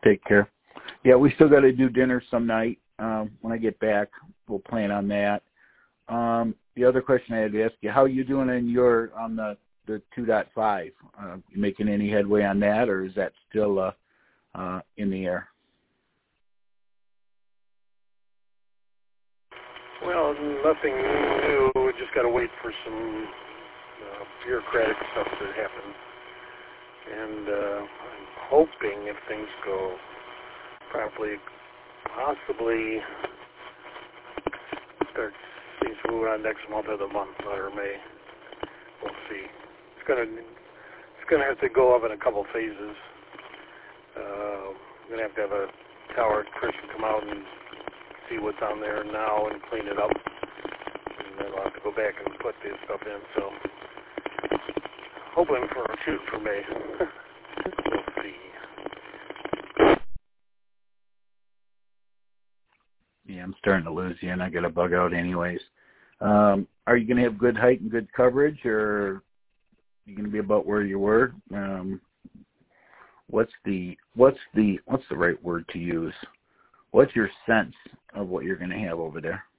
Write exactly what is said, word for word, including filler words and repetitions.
Take care. Yeah, we still got to do dinner some night. Um, when I get back, we'll plan on that. Um, the other question I had to ask you, how are you doing in your on the, the two point five? Uh, you making any headway on that, or is that still uh, uh, in the air? Well, nothing new. We just got to wait for some uh, bureaucratic stuff to happen. And uh, I'm hoping if things go properly, possibly start things moving on next month or the month or May. We'll see. It's gonna it's gonna have to go up in a couple phases. Uh, I'm gonna have to have a tower person come out and see what's on there now and clean it up, and then I'll have to go back and put this stuff in. So hoping for a shoot for May. We'll see. Yeah, I'm starting to lose you, and I got to bug out anyways. Um, are you going to have good height and good coverage, or are you going to be about where you were? Um, what's the what's the what's the right word to use? What's your sense of what you're going to have over there?